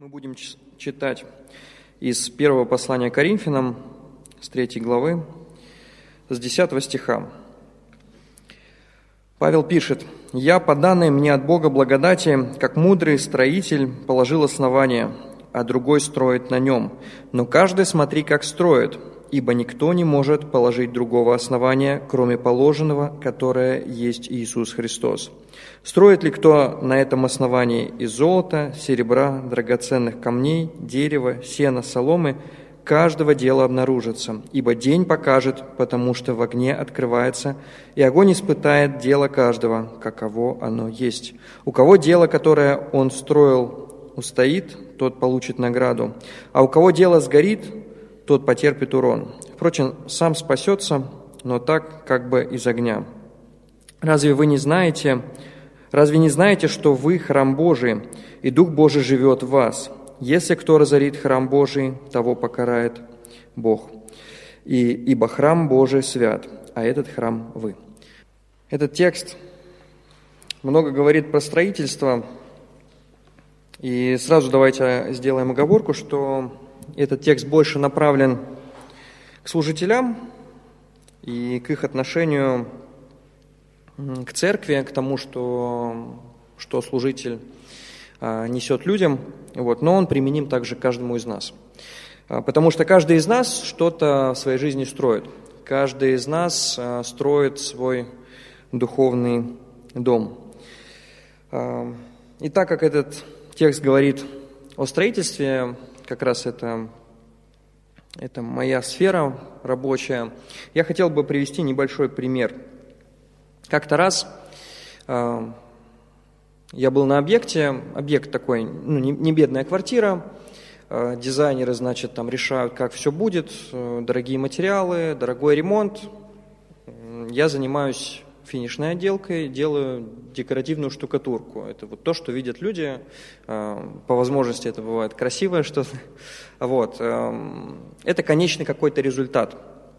Мы будем читать из первого послания Коринфянам, с 3 главы, с 10 стиха. Павел пишет: «Я, по данной мне от Бога благодати, как мудрый строитель, положил основание, а другой строит на нем. Но каждый смотри, как строит, ибо никто не может положить другого основания, кроме положенного, которое есть Иисус Христос. Строит ли кто на этом основании из золота, серебра, драгоценных камней, дерева, сена, соломы, каждого дела обнаружится, ибо день покажет, потому что в огне открывается, и огонь испытает дело каждого, каково оно есть. У кого дело, которое он строил, устоит, тот получит награду, а у кого дело сгорит, тот потерпит урон. Впрочем, сам спасется, но так, как бы из огня. Разве не знаете, что вы храм Божий, и Дух Божий живет в вас? Если кто разорит храм Божий, того покарает Бог. Ибо храм Божий свят, а этот храм вы». Этот текст много говорит про строительство, и сразу давайте сделаем оговорку, что этот текст больше направлен к служителям и к их отношению к церкви, к тому, что служитель несет людям, но он применим также к каждому из нас. Потому что каждый из нас что-то в своей жизни строит. Каждый из нас строит свой духовный дом. И так как этот текст говорит о строительстве, как раз это моя сфера рабочая, я хотел бы привести небольшой пример. Как-то раз я был на объекте, объект такой, не бедная квартира, дизайнеры, там решают, как все будет, дорогие материалы, дорогой ремонт. Я занимаюсь финишной отделкой, делаю декоративную штукатурку. Это то, что видят люди. По возможности это бывает красивое что-то. Это конечный какой-то результат.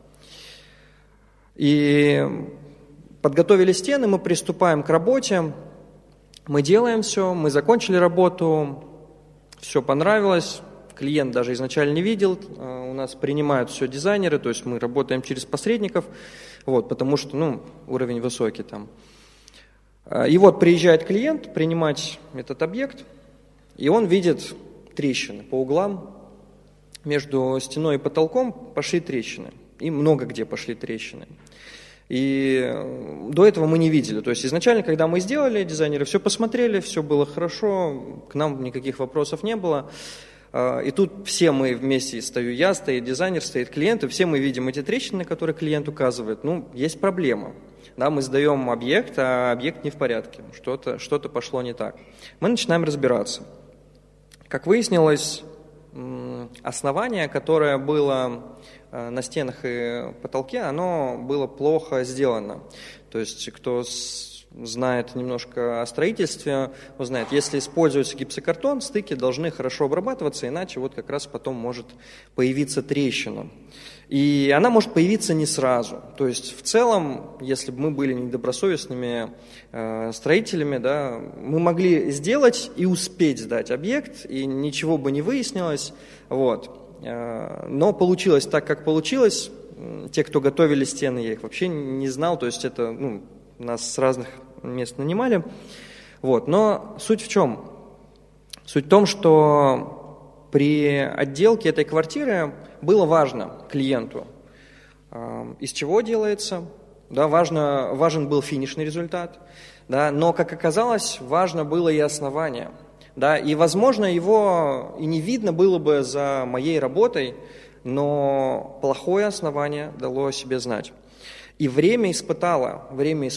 И подготовили стены, мы приступаем к работе. Мы делаем все, мы закончили работу, все понравилось. Клиент даже изначально не видел. У нас принимают все дизайнеры, то есть мы работаем через посредников. Потому что уровень высокий там. И приезжает клиент принимать этот объект, и он видит трещины по углам. Между стеной и потолком пошли трещины, и много где пошли трещины. И до этого мы не видели. То есть изначально, когда мы сделали, дизайнеры все посмотрели, все было хорошо, к нам никаких вопросов не было. И тут все мы вместе, стою я, стоит дизайнер, стоит клиент, и все мы видим эти трещины, на которые клиент указывает. Есть проблема. Мы сдаем объект, а объект не в порядке, что-то пошло не так. Мы начинаем разбираться. Как выяснилось, основание, которое было на стенах и потолке, оно было плохо сделано. То есть, кто знает немножко о строительстве, узнает, если используется гипсокартон, стыки должны хорошо обрабатываться, иначе как раз потом может появиться трещина. И она может появиться не сразу. То есть в целом, если бы мы были недобросовестными строителями, мы могли сделать и успеть сдать объект, и ничего бы не выяснилось. Но получилось так, как получилось. Те, кто готовили стены, я их вообще не знал, то есть это нас с разных мест нанимали. Но суть в чем? Суть в том, что при отделке этой квартиры было важно клиенту, из чего делается, важен был финишный результат, но, как оказалось, важно было и основание. И, возможно, его и не видно было бы за моей работой, но плохое основание дало о себе знать. И время испытало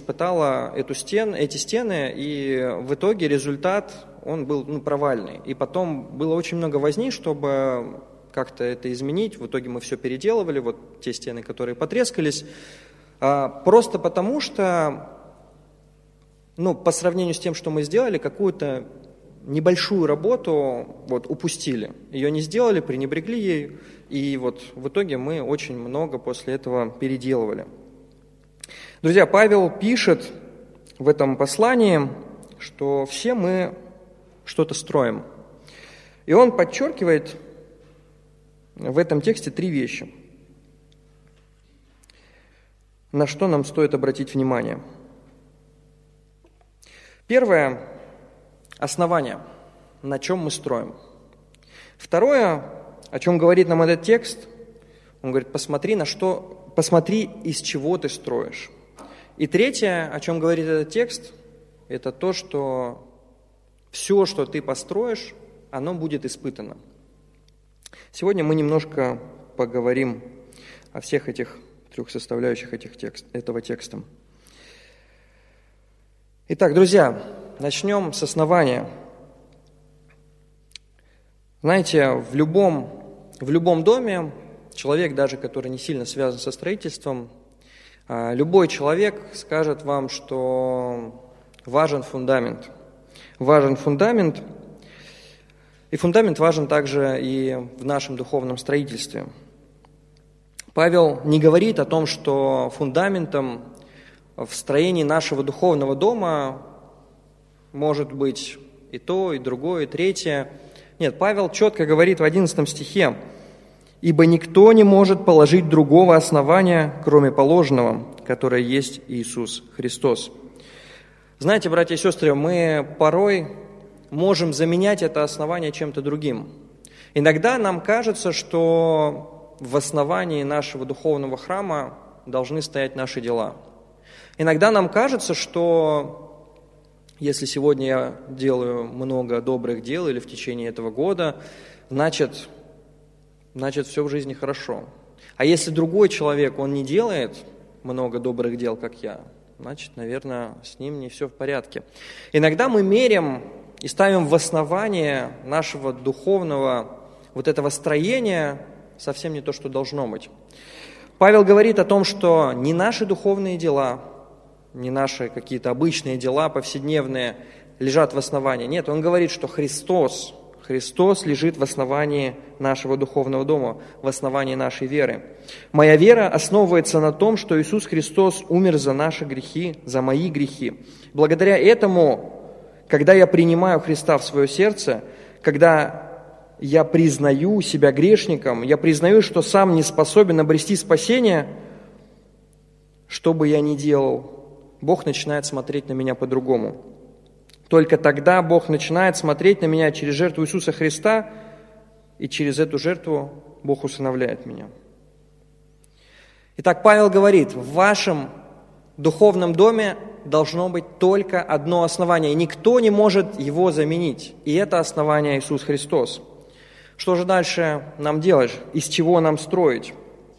эти стены, и в итоге результат, он был провальный. И потом было очень много возни, чтобы как-то это изменить. В итоге мы все переделывали, те стены, которые потрескались, просто потому что, по сравнению с тем, что мы сделали, какую-то небольшую работу упустили. Ее не сделали, пренебрегли ею, и в итоге мы очень много после этого переделывали. Друзья, Павел пишет в этом послании, что все мы что-то строим. И он подчеркивает в этом тексте 3 вещи, на что нам стоит обратить внимание. Первое – основание, на чем мы строим. Второе, о чем говорит нам этот текст, он говорит, посмотри, из чего ты строишь. И третье, о чем говорит этот текст, это то, что все, что ты построишь, оно будет испытано. Сегодня мы немножко поговорим о всех этих 3 составляющих этого текста. Итак, друзья, начнем с основания. Знаете, в любом доме человек, даже который не сильно связан со строительством, любой человек скажет вам, что важен фундамент. Важен фундамент, и фундамент важен также и в нашем духовном строительстве. Павел не говорит о том, что фундаментом в строении нашего духовного дома может быть и то, и другое, и третье. Нет, Павел четко говорит в 11 стихе: «Ибо никто не может положить другого основания, кроме положенного, которое есть Иисус Христос». Знаете, братья и сестры, мы порой можем заменять это основание чем-то другим. Иногда нам кажется, что в основании нашего духовного храма должны стоять наши дела. Иногда нам кажется, что если сегодня я делаю много добрых дел или в течение этого года, значит все в жизни хорошо. А если другой человек, он не делает много добрых дел, как я, значит, наверное, с ним не все в порядке. Иногда мы меряем и ставим в основание нашего духовного вот этого строения совсем не то, что должно быть. Павел говорит о том, что не наши духовные дела, не наши какие-то обычные дела повседневные лежат в основании. Нет, он говорит, что Христос лежит в основании нашего духовного дома, в основании нашей веры. Моя вера основывается на том, что Иисус Христос умер за наши грехи, за мои грехи. Благодаря этому, когда я принимаю Христа в свое сердце, когда я признаю себя грешником, я признаю, что сам не способен обрести спасение, что бы я ни делал, Бог начинает смотреть на меня по-другому. Только тогда Бог начинает смотреть на меня через жертву Иисуса Христа, и через эту жертву Бог усыновляет меня. Итак, Павел говорит, в вашем духовном доме должно быть только одно основание, и никто не может его заменить. И это основание Иисус Христос. Что же дальше нам делать? Из чего нам строить?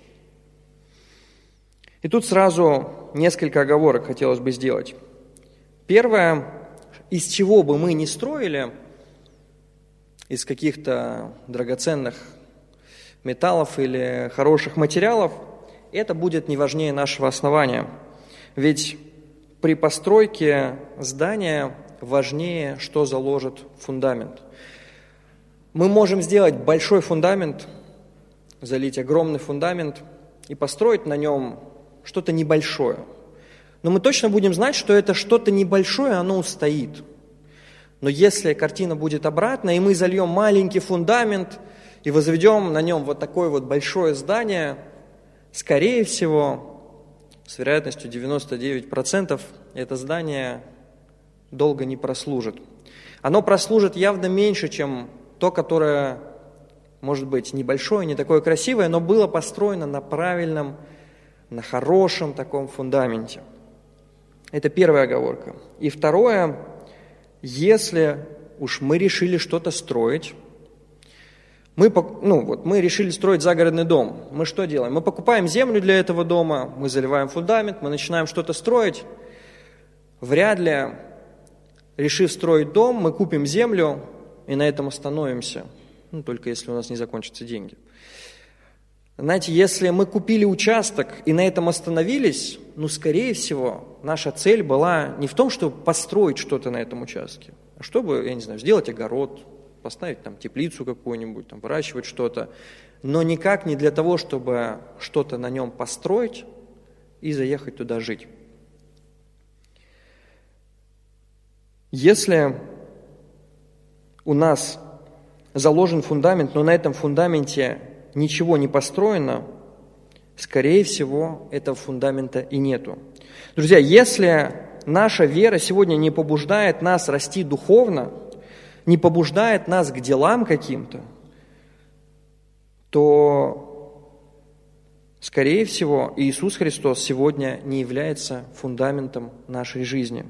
И тут сразу несколько оговорок хотелось бы сделать. Первое, из чего бы мы ни строили, из каких-то драгоценных металлов или хороших материалов, это будет не важнее нашего основания. Ведь при постройке здания важнее, что заложит фундамент. Мы можем сделать большой фундамент, залить огромный фундамент и построить на нем что-то небольшое. Но мы точно будем знать, что это что-то небольшое, оно устоит. Но если картина будет обратная, и мы зальем маленький фундамент и возведем на нем вот такое вот большое здание, скорее всего, с вероятностью 99%, это здание долго не прослужит. Оно прослужит явно меньше, чем то, которое, может быть, небольшое, не такое красивое, но было построено на правильном, на хорошем таком фундаменте. Это первая оговорка. И второе, если уж мы решили что-то строить, мы решили строить загородный дом, мы что делаем? Мы покупаем землю для этого дома, мы заливаем фундамент, мы начинаем что-то строить. Вряд ли, решив строить дом, мы купим землю и на этом остановимся, только если у нас не закончатся деньги. Знаете, если мы купили участок и на этом остановились, скорее всего, наша цель была не в том, чтобы построить что-то на этом участке, а чтобы, сделать огород, поставить там теплицу какую-нибудь, там, выращивать что-то, но никак не для того, чтобы что-то на нем построить и заехать туда жить. Если у нас заложен фундамент, но на этом фундаменте ничего не построено, скорее всего, этого фундамента и нету. Друзья, если наша вера сегодня не побуждает нас расти духовно, не побуждает нас к делам каким-то, то, скорее всего, Иисус Христос сегодня не является фундаментом нашей жизни.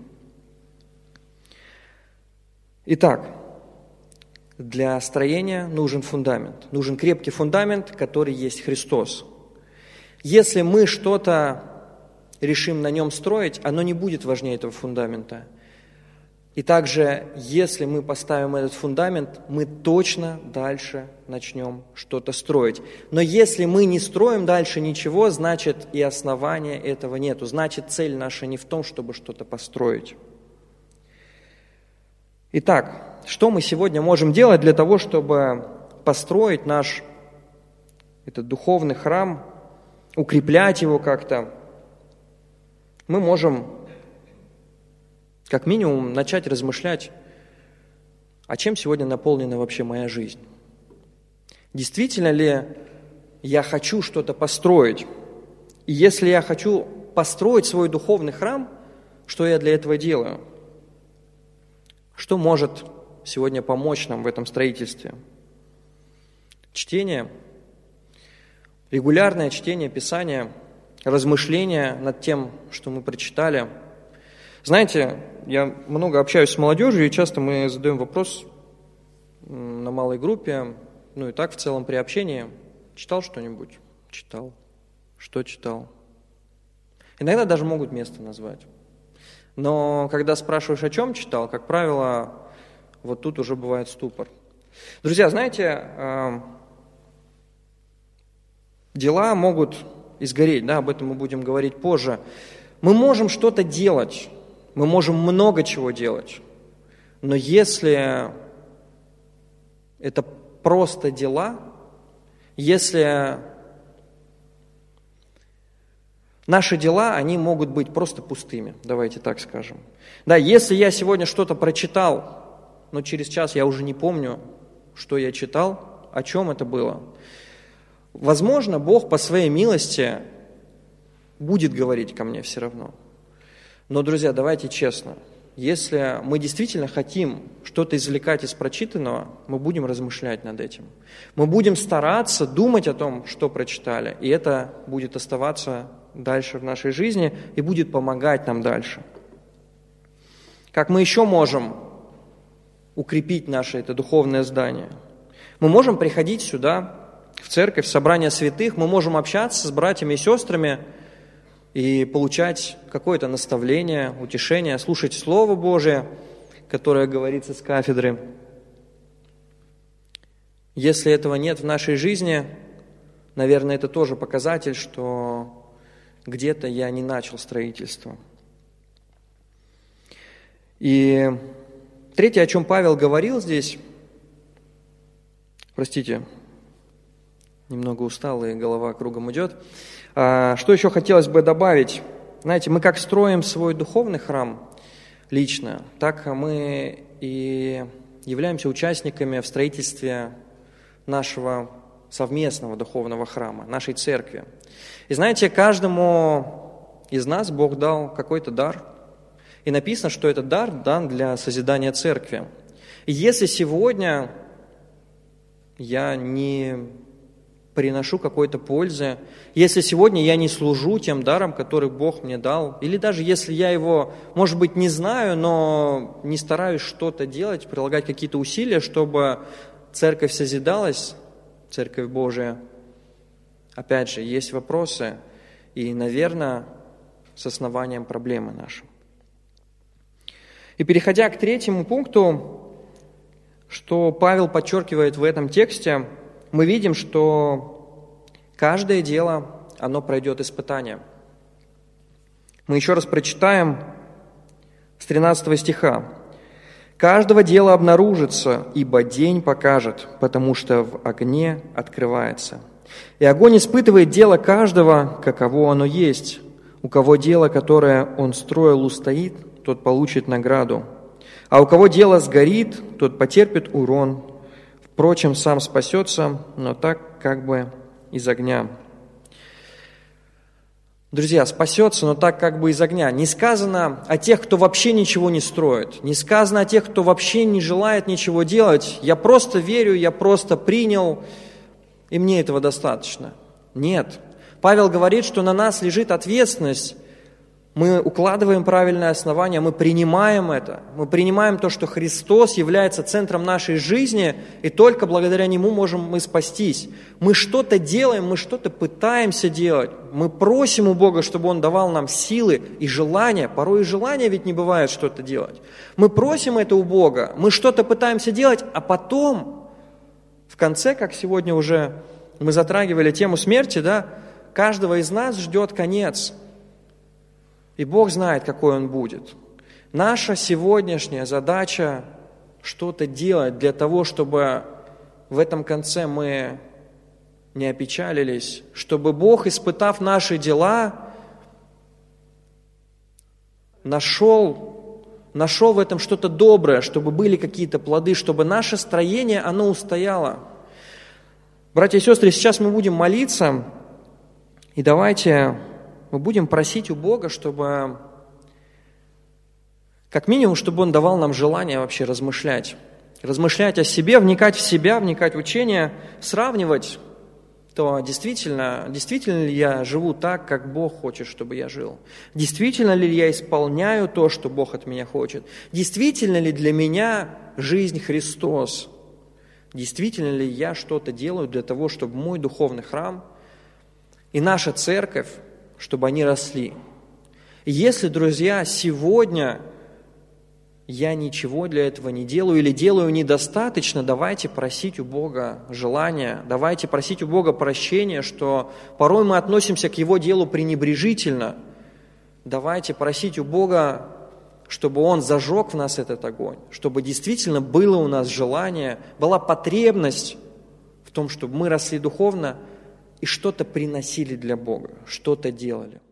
Итак, для строения нужен фундамент. Нужен крепкий фундамент, который есть Христос. Если мы что-то решим на нем строить, оно не будет важнее этого фундамента. И также, если мы поставим этот фундамент, мы точно дальше начнем что-то строить. Но если мы не строим дальше ничего, значит и основания этого нету. Значит, цель наша не в том, чтобы что-то построить. Итак, что мы сегодня можем делать для того, чтобы построить наш этот духовный храм, укреплять его как-то? Мы можем, как минимум, начать размышлять, а чем сегодня наполнена вообще моя жизнь? Действительно ли я хочу что-то построить? И если я хочу построить свой духовный храм, что я для этого делаю? Что может сегодня помочь нам в этом строительстве? Чтение, регулярное чтение Писания, размышления над тем, что мы прочитали. Знаете, я много общаюсь с молодежью, и часто мы задаем вопрос на малой группе, ну и так в целом при общении: читал что-нибудь? Читал. Что читал? Иногда даже могут место назвать. Но когда спрашиваешь, о чем читал, как правило, вот тут уже бывает ступор. Друзья, знаете, дела могут изгореть, да, об этом мы будем говорить позже. Мы можем что-то делать, мы можем много чего делать, но если это просто дела, если наши дела, они могут быть просто пустыми, давайте так скажем. Да, если я сегодня что-то прочитал, но через час я уже не помню, что я читал, о чем это было. Возможно, Бог по своей милости будет говорить ко мне все равно. Но, друзья, давайте честно, если мы действительно хотим что-то извлекать из прочитанного, мы будем размышлять над этим. Мы будем стараться думать о том, что прочитали, и это будет оставаться дальше в нашей жизни и будет помогать нам дальше. Как мы еще можем укрепить наше это духовное здание? Мы можем приходить сюда, в церковь, в собрание святых, мы можем общаться с братьями и сестрами и получать какое-то наставление, утешение, слушать Слово Божие, которое говорится с кафедры. Если этого нет в нашей жизни, наверное, это тоже показатель, что где-то я не начал строительство. И третье, о чем Павел говорил здесь, простите, немного устал, и голова кругом идет. Что еще хотелось бы добавить? Знаете, мы как строим свой духовный храм лично, так мы и являемся участниками в строительстве нашего совместного духовного храма, нашей церкви. И знаете, каждому из нас Бог дал какой-то дар, и написано, что этот дар дан для созидания церкви. И если сегодня я не приношу какой-то пользы, если сегодня я не служу тем даром, который Бог мне дал, или даже если я его, может быть, не знаю, но не стараюсь что-то делать, прилагать какие-то усилия, чтобы церковь созидалась, Церковь Божия, опять же, есть вопросы, и, наверное, с основанием проблемы наши. И переходя к третьему пункту, что Павел подчеркивает в этом тексте, мы видим, что каждое дело, оно пройдет испытание. Мы еще раз прочитаем с 13 стиха. «Каждого дела обнаружится, ибо день покажет, потому что в огне открывается. И огонь испытывает дело каждого, каково оно есть. У кого дело, которое он строил, устоит, тот получит награду. А у кого дело сгорит, тот потерпит урон. Впрочем, сам спасется, но так как бы из огня. Друзья, спасется, но так как бы из огня. Не сказано о тех, кто вообще ничего не строит. Не сказано о тех, кто вообще не желает ничего делать. Я просто верю, я просто принял, и мне этого достаточно. Нет. Павел говорит, что на нас лежит ответственность. Мы укладываем правильное основание, мы принимаем это. Мы принимаем то, что Христос является центром нашей жизни, и только благодаря Нему можем мы спастись. Мы что-то делаем, мы что-то пытаемся делать. Мы просим у Бога, чтобы Он давал нам силы и желания. Порой и желания ведь не бывает что-то делать. Мы просим это у Бога, мы что-то пытаемся делать, а потом, в конце, как сегодня уже мы затрагивали тему смерти, да, каждого из нас ждет конец. И Бог знает, какой он будет. Наша сегодняшняя задача что-то делать для того, чтобы в этом конце мы не опечалились, чтобы Бог, испытав наши дела, нашел в этом что-то доброе, чтобы были какие-то плоды, чтобы наше строение, оно устояло. Братья и сестры, сейчас мы будем молиться, и давайте мы будем просить у Бога, чтобы, как минимум, чтобы Он давал нам желание вообще размышлять. Размышлять о себе, вникать в себя, вникать в учение, сравнивать, то действительно ли я живу так, как Бог хочет, чтобы я жил? Действительно ли я исполняю то, что Бог от меня хочет? Действительно ли для меня жизнь Христос? Действительно ли я что-то делаю для того, чтобы мой духовный храм и наша церковь, чтобы они росли? И если, друзья, сегодня я ничего для этого не делаю или делаю недостаточно, давайте просить у Бога желания, давайте просить у Бога прощения, что порой мы относимся к Его делу пренебрежительно. Давайте просить у Бога, чтобы Он зажег в нас этот огонь, чтобы действительно было у нас желание, была потребность в том, чтобы мы росли духовно и что-то приносили для Бога, что-то делали.